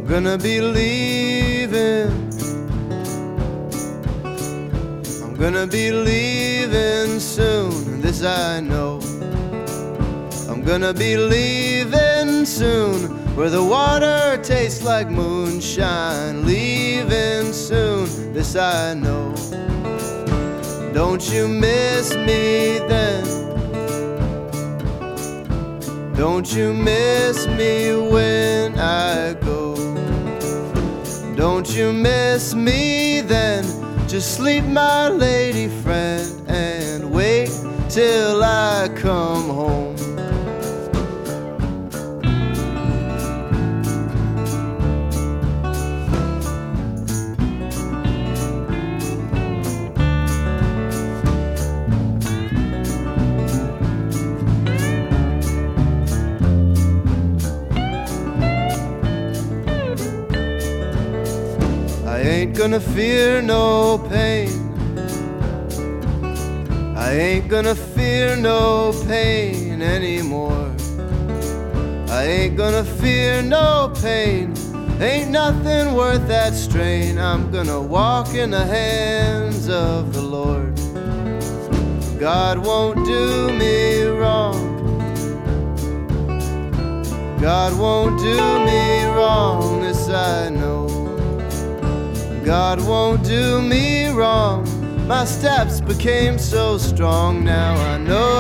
gonna be leaving. I'm gonna be leaving soon, this I know. I'm gonna be leaving soon, where the water tastes like moonshine. Leaving soon, this I know. Don't you miss me then? Don't you miss me when I go? Don't you miss me then? Just sleep, my lady friend, and wait till I come home. I ain't gonna fear no pain. I ain't gonna fear no pain anymore. I ain't gonna fear no pain. Ain't nothing worth that strain. I'm gonna walk in the hands of the Lord. God won't do me wrong. God won't do me wrong, this I know. God won't do me wrong. My steps became so strong. Now I know